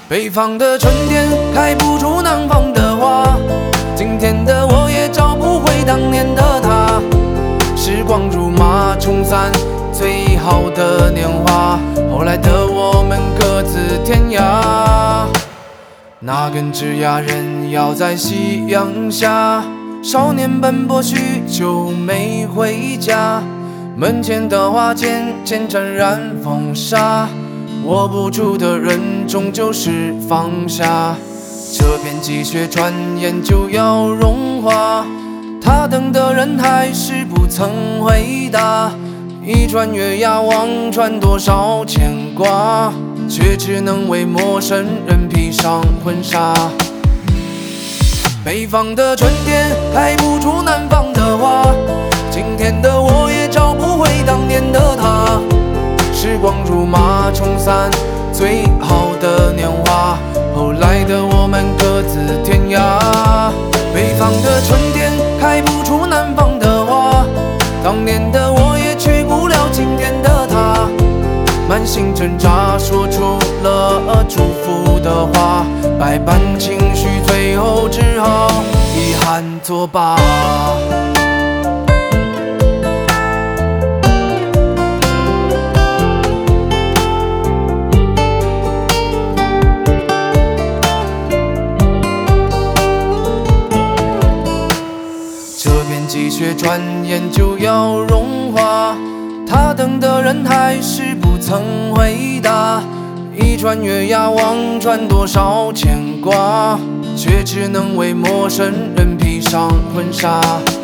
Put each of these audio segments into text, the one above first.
北方的春天开不出南方的花，今天的我也找不回当年的他。时光如马冲散最好的年华，后来的我们各自天涯。那根枝桠人摇在夕阳下，少年奔波许久没回家。门前的花渐渐沾染风沙，握不住的人终究是放下。这片积雪转眼就要融化，他等的人还是不曾回答。一转月牙望穿多少牵挂，却只能为陌生人披上婚纱。北方的春天开不出南方的花，今天的我也找不回当年的他。时光如马冲散最好的年华，后来的我们各自天涯。北方的春天开不出南方的花，当年的我也娶不了今天的她。满心挣扎说出了祝福的话，百般情绪最后只好遗憾作罢。这片积雪转眼就要融化，他等的人还是不曾回答。一转月牙望穿多少牵挂，却只能为陌生人披上婚纱。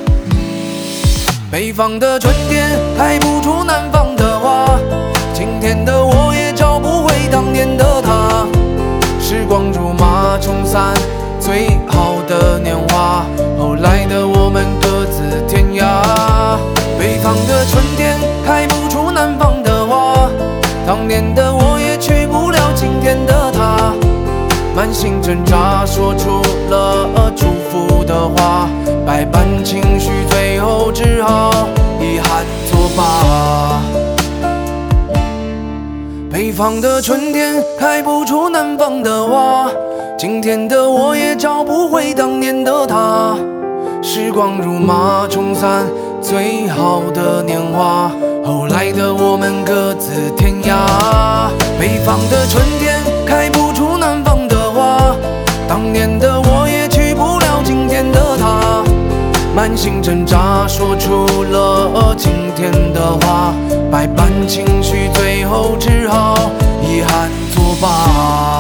北方的春天开不出南方的花，今天的我也找不回当年的他。时光如马冲散最好的年华，后来的我们各自天涯。北方的春天开不出南方的花，当年的我也娶不了今天的她。满心挣扎说出了祝福的话，百般情绪最后只好遗憾作罢。北方的春天开不出南方的花，今天的我也找不回当年的他。时光如马冲散最好的年华，后来的我们各自天涯。北方的春天开不出南方的花，当年的我也娶不了今天的他。满心挣扎说出了今天的话，百般情绪最后只好遗憾作罢。